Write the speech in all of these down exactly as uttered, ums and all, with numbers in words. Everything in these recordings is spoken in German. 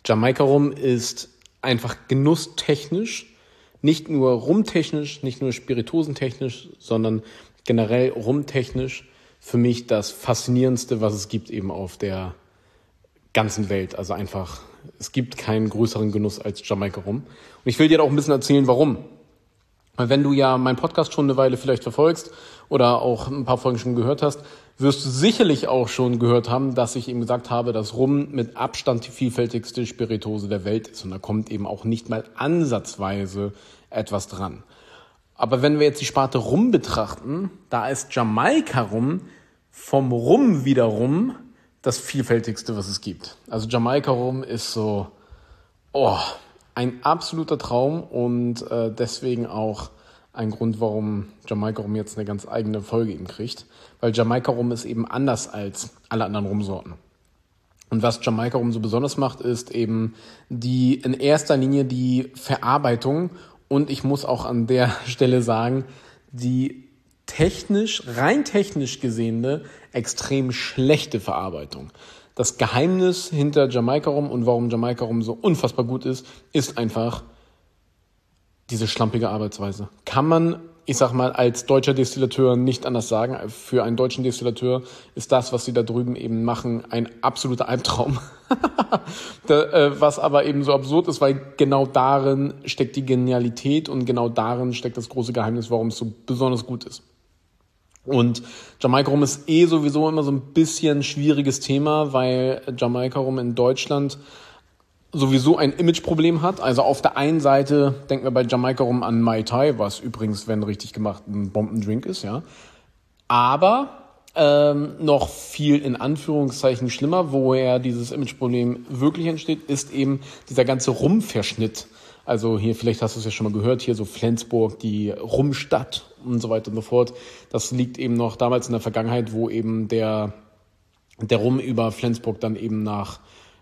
Jamaika-Rum ist einfach genusstechnisch, nicht nur rumtechnisch, nicht nur spirituosentechnisch, sondern generell rumtechnisch für mich das Faszinierendste, was es gibt eben auf der ganzen Welt. Also einfach, es gibt keinen größeren Genuss als Jamaika-Rum. Und ich will dir auch ein bisschen erzählen, warum. Weil wenn du ja meinen Podcast schon eine Weile vielleicht verfolgst oder auch ein paar Folgen schon gehört hast, wirst du sicherlich auch schon gehört haben, dass ich eben gesagt habe, dass Rum mit Abstand die vielfältigste Spirituose der Welt ist. Und da kommt eben auch nicht mal ansatzweise etwas dran. Aber wenn wir jetzt die Sparte Rum betrachten, da ist Jamaika-Rum vom Rum wiederum das vielfältigste, was es gibt. Also Jamaika-Rum ist so, oh, ein absoluter Traum und äh, deswegen auch ein Grund, warum Jamaika-Rum jetzt eine ganz eigene Folge eben kriegt. Weil Jamaika-Rum ist eben anders als alle anderen Rumsorten. Und was Jamaika-Rum so besonders macht, ist eben die in erster Linie die Verarbeitung. Und ich muss auch an der Stelle sagen, die technisch, rein technisch gesehene, extrem schlechte Verarbeitung. Das Geheimnis hinter Jamaika-Rum und warum Jamaika-Rum so unfassbar gut ist, ist einfach diese schlampige Arbeitsweise. Kann man, ich sag mal, als deutscher Destillateur nicht anders sagen. Für einen deutschen Destillateur ist das, was sie da drüben eben machen, ein absoluter Albtraum. da, äh, was aber eben so absurd ist, weil genau darin steckt die Genialität und genau darin steckt das große Geheimnis, warum es so besonders gut ist. Und Jamaika-Rum ist eh sowieso immer so ein bisschen schwieriges Thema, weil Jamaika-Rum in Deutschland sowieso ein Imageproblem hat. Also auf der einen Seite denken wir bei Jamaika-Rum an Mai Tai, was übrigens, wenn richtig gemacht, ein Bombendrink ist, ja. Aber ähm, noch viel in Anführungszeichen schlimmer, woher dieses Imageproblem wirklich entsteht, ist eben dieser ganze Rumverschnitt. Also hier, vielleicht hast du es ja schon mal gehört, hier so Flensburg, die Rumstadt und so weiter und so fort. Das liegt eben noch damals in der Vergangenheit, wo eben der, der Rum über Flensburg dann eben nach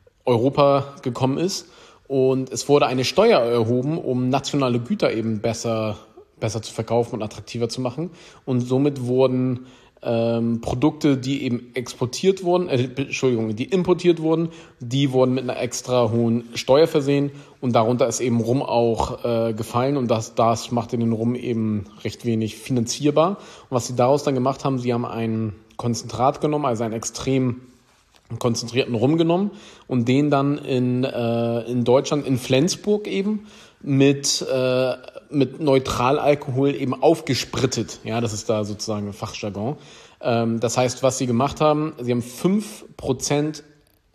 Europa gekommen ist. Und es wurde eine Steuer erhoben, um nationale Güter eben besser, besser zu verkaufen und attraktiver zu machen. Und somit wurden ähm, Produkte, die eben exportiert wurden, äh, Entschuldigung, die importiert wurden, die wurden mit einer extra hohen Steuer versehen und darunter ist eben Rum auch äh, gefallen und das, das machte den Rum eben recht wenig finanzierbar. Und was sie daraus dann gemacht haben, sie haben ein Konzentrat genommen, also einen extrem konzentrierten Rum genommen und den dann in, äh, in Deutschland, in Flensburg eben, mit, äh, mit Neutralalkohol eben aufgesprittet. Ja, das ist da sozusagen ein Fachjargon. Ähm, das heißt, was sie gemacht haben, sie haben fünf Prozent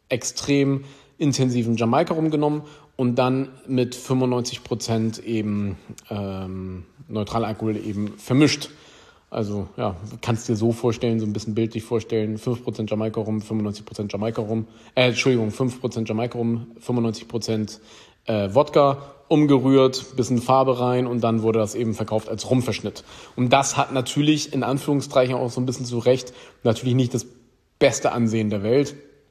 extrem intensiven Jamaika-Rum genommen und dann mit fünfundneunzig Prozent eben ähm, Neutralalkohol eben vermischt. Also ja, kannst dir so vorstellen, so ein bisschen bildlich vorstellen, fünf Prozent Jamaika-Rum, fünfundneunzig Prozent Jamaika-Rum, äh, Entschuldigung, fünf Prozent Jamaika-Rum, fünfundneunzig Prozent äh, Wodka, umgerührt, bisschen Farbe rein und dann wurde das eben verkauft als Rumverschnitt. Und das hat natürlich in Anführungszeichen auch so ein bisschen zu Recht natürlich nicht das beste Ansehen der Welt.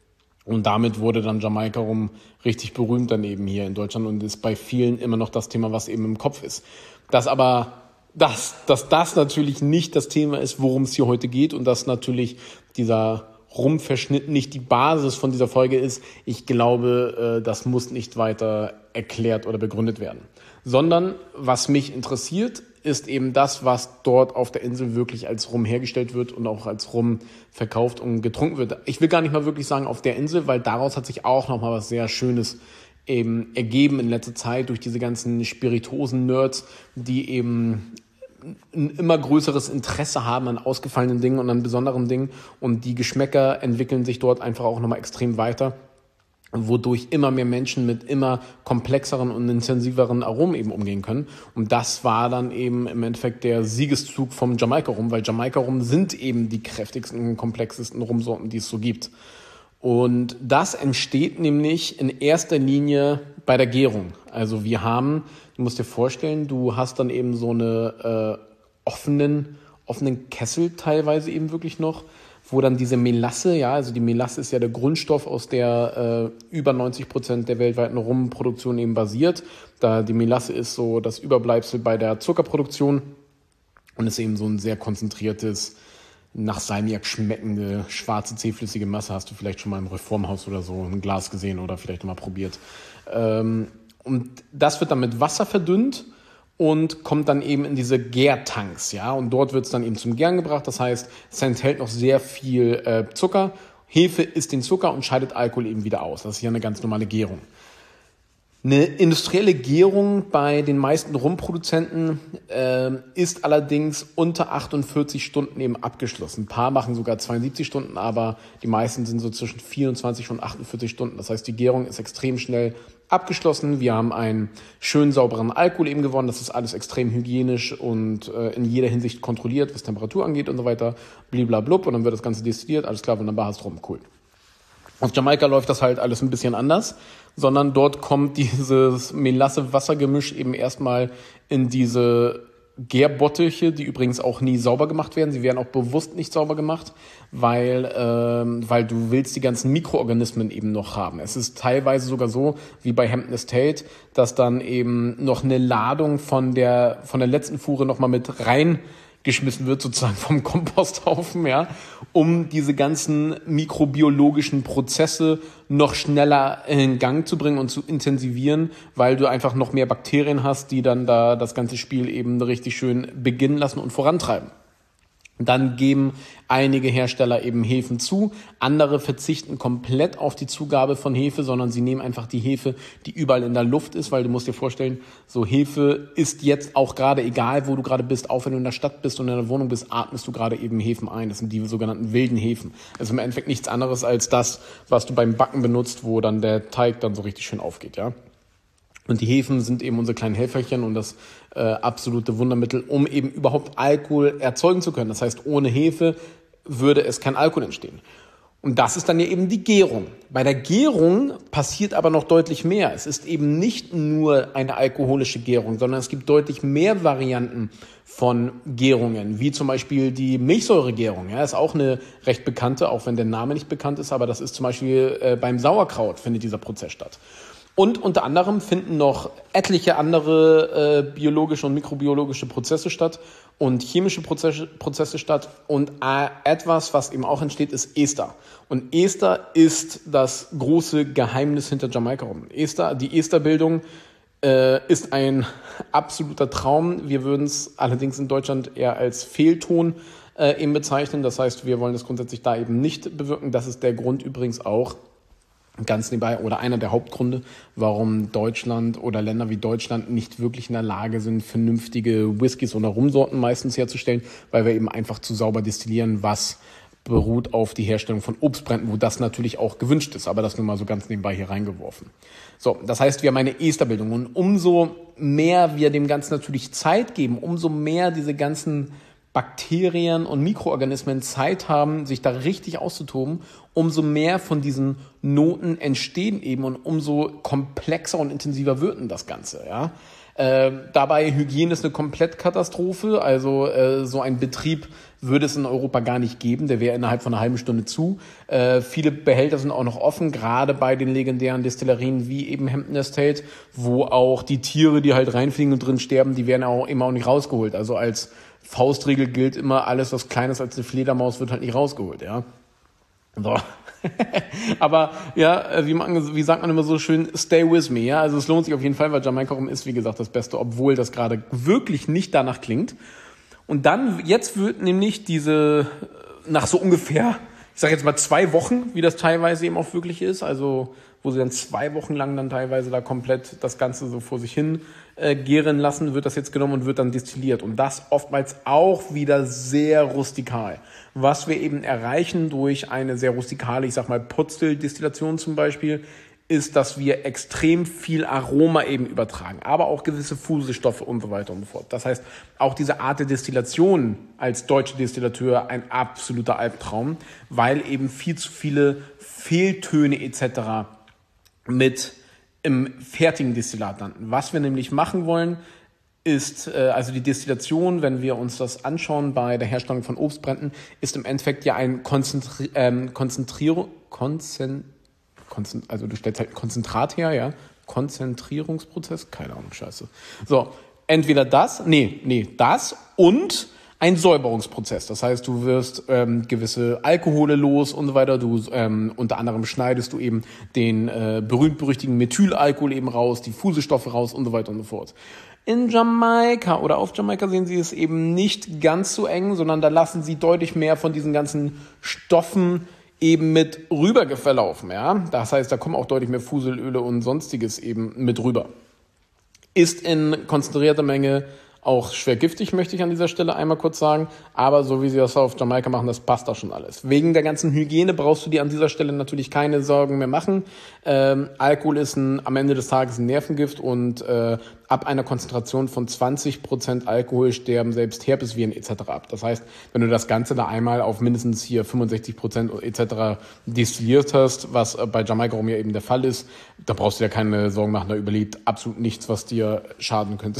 Und damit wurde dann Jamaika-Rum richtig berühmt dann eben hier in Deutschland und ist bei vielen immer noch das Thema, was eben im Kopf ist. Das aber Dass, dass das natürlich nicht das Thema ist, worum es hier heute geht und dass natürlich dieser Rumverschnitt nicht die Basis von dieser Folge ist. Ich glaube, das muss nicht weiter erklärt oder begründet werden. Sondern was mich interessiert, ist eben das, was dort auf der Insel wirklich als Rum hergestellt wird und auch als Rum verkauft und getrunken wird. Ich will gar nicht mal wirklich sagen auf der Insel, weil daraus hat sich auch nochmal was sehr Schönes eben ergeben in letzter Zeit durch diese ganzen Spirituosen-Nerds, die eben ein immer größeres Interesse haben an ausgefallenen Dingen und an besonderen Dingen und die Geschmäcker entwickeln sich dort einfach auch nochmal extrem weiter, wodurch immer mehr Menschen mit immer komplexeren und intensiveren Aromen eben umgehen können. Und das war dann eben im Endeffekt der Siegeszug vom Jamaika-Rum, weil Jamaika-Rum sind eben die kräftigsten und komplexesten Rumsorten, die es so gibt. Und das entsteht nämlich in erster Linie bei der Gärung. Also wir haben, du musst dir vorstellen, du hast dann eben so eine äh, offenen, offenen Kessel teilweise eben wirklich noch, wo dann diese Melasse, ja, also die Melasse ist ja der Grundstoff, aus der äh, über neunzig Prozent der weltweiten Rumproduktion eben basiert. Da die Melasse ist so das Überbleibsel bei der Zuckerproduktion und ist eben so ein sehr konzentriertes nach Salmiak schmeckende schwarze zähflüssige Masse hast du vielleicht schon mal im Reformhaus oder so ein Glas gesehen oder vielleicht mal probiert. Ähm, und das wird dann mit Wasser verdünnt und kommt dann eben in diese Gärtanks, ja, und dort wird es dann eben zum Gären gebracht. Das heißt, es enthält noch sehr viel äh, Zucker. Hefe isst den Zucker und scheidet Alkohol eben wieder aus. Das ist ja eine ganz normale Gärung. Eine industrielle Gärung bei den meisten Rumproduzenten äh, ist allerdings unter achtundvierzig Stunden eben abgeschlossen. Ein paar machen sogar zweiundsiebzig Stunden, aber die meisten sind so zwischen vierundzwanzig und achtundvierzig Stunden. Das heißt, die Gärung ist extrem schnell abgeschlossen. Wir haben einen schön sauberen Alkohol eben gewonnen. Das ist alles extrem hygienisch und äh, in jeder Hinsicht kontrolliert, was Temperatur angeht und so weiter. Bliblablub. Und dann wird das Ganze destilliert. Alles klar, wunderbar, hast rum, cool. Auf Jamaika läuft das halt alles ein bisschen anders, sondern dort kommt dieses Melasse-Wasser-Gemisch eben erstmal in diese Gärbottiche, die übrigens auch nie sauber gemacht werden. Sie werden auch bewusst nicht sauber gemacht, weil, ähm, weil du willst die ganzen Mikroorganismen eben noch haben. Es ist teilweise sogar so, wie bei Hampton Estate, dass dann eben noch eine Ladung von der, von der letzten Fuhre nochmal mit rein geschmissen wird, sozusagen vom Komposthaufen, ja, um diese ganzen mikrobiologischen Prozesse noch schneller in Gang zu bringen und zu intensivieren, weil du einfach noch mehr Bakterien hast, die dann da das ganze Spiel eben richtig schön beginnen lassen und vorantreiben. Dann geben einige Hersteller eben Hefen zu, andere verzichten komplett auf die Zugabe von Hefe, sondern sie nehmen einfach die Hefe, die überall in der Luft ist, weil du musst dir vorstellen, so Hefe ist jetzt auch gerade, egal wo du gerade bist, auch wenn du in der Stadt bist und in der Wohnung bist, atmest du gerade eben Hefen ein. Das sind die sogenannten wilden Hefen. Also im Endeffekt nichts anderes als das, was du beim Backen benutzt, wo dann der Teig dann so richtig schön aufgeht, ja. Und die Hefen sind eben unsere kleinen Helferchen und das äh, absolute Wundermittel, um eben überhaupt Alkohol erzeugen zu können. Das heißt, ohne Hefe würde es kein Alkohol entstehen. Und das ist dann ja eben die Gärung. Bei der Gärung passiert aber noch deutlich mehr. Es ist eben nicht nur eine alkoholische Gärung, sondern es gibt deutlich mehr Varianten von Gärungen, wie zum Beispiel die Milchsäuregärung. Ja, ist auch eine recht bekannte, auch wenn der Name nicht bekannt ist, aber das ist zum Beispiel äh, beim Sauerkraut findet dieser Prozess statt. Und unter anderem finden noch etliche andere äh, biologische und mikrobiologische Prozesse statt und chemische Prozesse, Prozesse statt. Und äh, etwas, was eben auch entsteht, ist Ester. Und Ester ist das große Geheimnis hinter Jamaika rum. Ester, die Esterbildung äh, ist ein absoluter Traum. Wir würden es allerdings in Deutschland eher als Fehlton äh, eben bezeichnen. Das heißt, wir wollen das grundsätzlich da eben nicht bewirken. Das ist der Grund übrigens auch, ganz nebenbei, oder einer der Hauptgründe, warum Deutschland oder Länder wie Deutschland nicht wirklich in der Lage sind, vernünftige Whiskys oder Rumsorten meistens herzustellen, weil wir eben einfach zu sauber destillieren, was beruht auf die Herstellung von Obstbränden, wo das natürlich auch gewünscht ist, aber das nur mal so ganz nebenbei hier reingeworfen. So, das heißt, wir haben eine Esterbildung und umso mehr wir dem Ganzen natürlich Zeit geben, umso mehr diese ganzen Bakterien und Mikroorganismen Zeit haben, sich da richtig auszutoben, umso mehr von diesen Noten entstehen eben und umso komplexer und intensiver wird denn das Ganze, ja. Äh, dabei Hygiene ist eine Komplettkatastrophe, also äh, so ein Betrieb würde es in Europa gar nicht geben, der wäre innerhalb von einer halben Stunde zu. Äh, viele Behälter sind auch noch offen, gerade bei den legendären Destillerien wie eben Hampton Estate, wo auch die Tiere, die halt reinfliegen und drin sterben, die werden auch immer auch nicht rausgeholt. Also als Faustregel gilt immer, alles, was kleiner ist als eine Fledermaus, wird halt nicht rausgeholt, ja. So. Aber ja, wie, man, wie sagt man immer so schön, stay with me, ja. Also es lohnt sich auf jeden Fall, weil Jamaika Rum ist, wie gesagt, das Beste, obwohl das gerade wirklich nicht danach klingt. Und dann, jetzt wird nämlich diese, nach so ungefähr, ich sage jetzt mal zwei Wochen, wie das teilweise eben auch wirklich ist, also wo sie dann zwei Wochen lang dann teilweise da komplett das Ganze so vor sich hin äh, gären lassen, wird das jetzt genommen und wird dann destilliert. Und das oftmals auch wieder sehr rustikal. Was wir eben erreichen durch eine sehr rustikale, ich sag mal Potstill-Destillation zum Beispiel, ist, dass wir extrem viel Aroma eben übertragen, aber auch gewisse Fusestoffe und so weiter und so fort. Das heißt, auch diese Art der Destillation als deutsche Destillateur ein absoluter Albtraum, weil eben viel zu viele Fehltöne et cetera mit im fertigen Destillat landen. Was wir nämlich machen wollen, ist, äh, also die Destillation, wenn wir uns das anschauen bei der Herstellung von Obstbränden, ist im Endeffekt ja ein Konzentri- ähm, Konzentrierung, Konzen, Konzen, also du stellst halt ein Konzentrat her, ja, Konzentrierungsprozess, keine Ahnung, scheiße. So, entweder das, nee, nee, das und ein Säuberungsprozess. Das heißt, du wirst ähm, gewisse Alkohole los und so weiter. Du ähm, unter anderem schneidest du eben den äh, berühmt-berüchtigten Methylalkohol eben raus, die Fusestoffe raus und so weiter und so fort. In Jamaika oder auf Jamaika sehen sie es eben nicht ganz so eng, sondern da lassen sie deutlich mehr von diesen ganzen Stoffen eben mit rüber verlaufen. Ja? Das heißt, da kommen auch deutlich mehr Fuselöle und sonstiges eben mit rüber. Ist in konzentrierter Menge auch schwer giftig, möchte ich an dieser Stelle einmal kurz sagen. Aber so wie sie das auf Jamaika machen, das passt da schon alles. Wegen der ganzen Hygiene brauchst du dir an dieser Stelle natürlich keine Sorgen mehr machen. Ähm, Alkohol ist ein, am Ende des Tages ein Nervengift und äh, ab einer Konzentration von zwanzig Prozent Alkohol sterben selbst Herpesviren et cetera ab. Das heißt, wenn du das Ganze da einmal auf mindestens hier fünfundsechzig Prozent et cetera destilliert hast, was bei Jamaika rum ja eben der Fall ist, da brauchst du dir keine Sorgen machen, da überlebt absolut nichts, was dir schaden könnte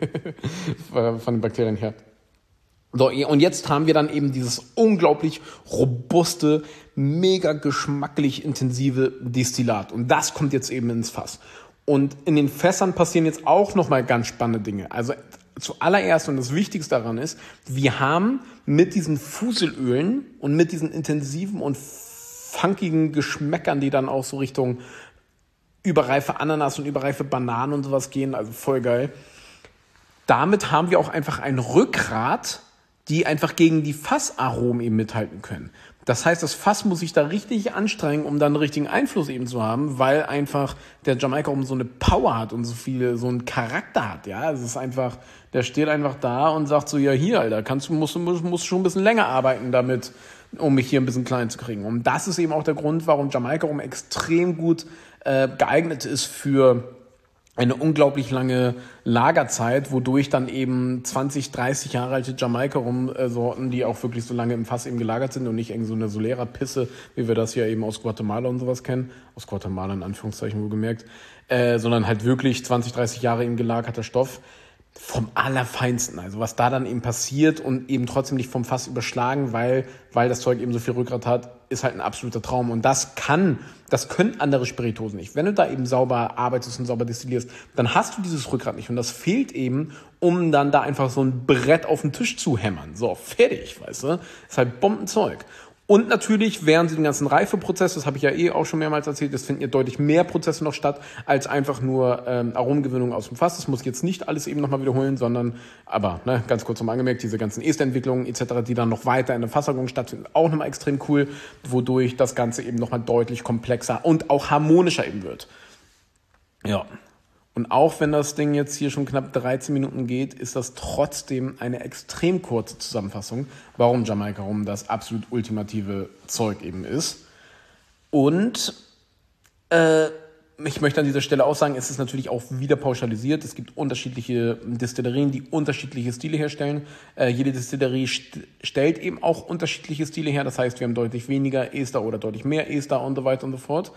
von den Bakterien her. So, und jetzt haben wir dann eben dieses unglaublich robuste, mega geschmacklich intensive Destillat. Und das kommt jetzt eben ins Fass. Und in den Fässern passieren jetzt auch nochmal ganz spannende Dinge. Also zuallererst, und das Wichtigste daran ist, wir haben mit diesen Fuselölen und mit diesen intensiven und funkigen Geschmäckern, die dann auch so Richtung überreife Ananas und überreife Bananen und sowas gehen, also voll geil. Damit haben wir auch einfach ein Rückgrat, die einfach gegen die Fassaromen eben mithalten können. Das heißt, das Fass muss sich da richtig anstrengen, um dann einen richtigen Einfluss eben zu haben, weil einfach der Jamaika Rum so eine Power hat und so viele, so einen Charakter hat, ja. Es ist einfach, der steht einfach da und sagt so, ja hier, Alter, kannst du, musst du, musst, musst schon ein bisschen länger arbeiten damit, um mich hier ein bisschen klein zu kriegen. Und das ist eben auch der Grund, warum Jamaika Rum extrem gut äh, geeignet ist für eine unglaublich lange Lagerzeit, wodurch dann eben zwanzig, dreißig Jahre alte Jamaika-Rum-Sorten, die auch wirklich so lange im Fass eben gelagert sind und nicht irgendwie so eine Solera-Pisse, wie wir das hier eben aus Guatemala und sowas kennen, aus Guatemala in Anführungszeichen wohlgemerkt, äh, sondern halt wirklich zwanzig, dreißig Jahre eben gelagerter Stoff, vom Allerfeinsten. Also was da dann eben passiert und eben trotzdem nicht vom Fass überschlagen, weil, weil das Zeug eben so viel Rückgrat hat, ist halt ein absoluter Traum. Und das kann, das können andere Spiritosen nicht. Wenn du da eben sauber arbeitest und sauber destillierst, dann hast du dieses Rückgrat nicht. Und das fehlt eben, um dann da einfach so ein Brett auf den Tisch zu hämmern. So, fertig, weißt du? Ist halt Bombenzeug. Und natürlich während den ganzen Reifeprozess, das habe ich ja eh auch schon mehrmals erzählt, es finden ja deutlich mehr Prozesse noch statt, als einfach nur ähm, Aromengewinnung aus dem Fass. Das muss ich jetzt nicht alles eben nochmal wiederholen, sondern, aber ne, ganz kurz nochmal angemerkt, diese ganzen Esterentwicklungen et cetera, die dann noch weiter in der Fasslagerung stattfinden, auch nochmal extrem cool, wodurch das Ganze eben nochmal deutlich komplexer und auch harmonischer eben wird. Ja. Und auch wenn das Ding jetzt hier schon knapp dreizehn Minuten geht, ist das trotzdem eine extrem kurze Zusammenfassung, warum Jamaika Rum das absolut ultimative Zeug eben ist. Und äh, ich möchte an dieser Stelle auch sagen, es ist natürlich auch wieder pauschalisiert. Es gibt unterschiedliche Destillerien, die unterschiedliche Stile herstellen. Äh, jede Destillerie st- stellt eben auch unterschiedliche Stile her. Das heißt, wir haben deutlich weniger Ester oder deutlich mehr Ester und so weiter und so fort.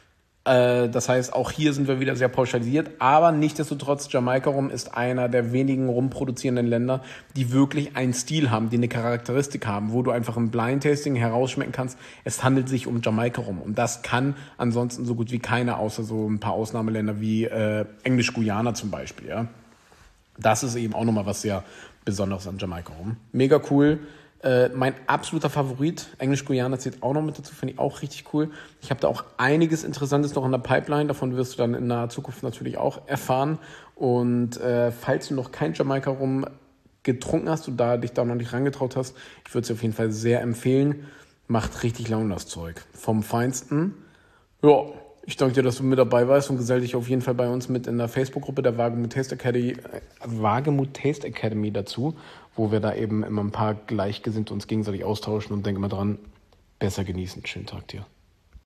Das heißt, auch hier sind wir wieder sehr pauschalisiert, aber nichtsdestotrotz, Jamaika Rum ist einer der wenigen rumproduzierenden Länder, die wirklich einen Stil haben, die eine Charakteristik haben, wo du einfach im Blind-Tasting herausschmecken kannst, es handelt sich um Jamaika Rum. Und das kann ansonsten so gut wie keiner, außer so ein paar Ausnahmeländer wie äh, Englisch-Guyana zum Beispiel. Ja. Das ist eben auch nochmal was sehr Besonderes an Jamaika Rum. Mega cool. Äh, mein absoluter Favorit, Englisch-Guyana, zählt auch noch mit dazu, finde ich auch richtig cool. Ich habe da auch einiges Interessantes noch in der Pipeline, davon wirst du dann in naher Zukunft natürlich auch erfahren. Und äh, falls du noch kein Jamaika Rum getrunken hast und da dich da noch nicht rangetraut hast, ich würde es dir auf jeden Fall sehr empfehlen. Macht richtig Laune das Zeug. Vom Feinsten. Ja, ich danke dir, dass du mit dabei warst und gesell dich auf jeden Fall bei uns mit in der Facebook-Gruppe der Wagemut Taste Academy, äh, Wagemut Taste Academy dazu, wo wir da eben immer ein paar Gleichgesinnte uns gegenseitig austauschen und denke mal dran, besser genießen. Schönen Tag dir.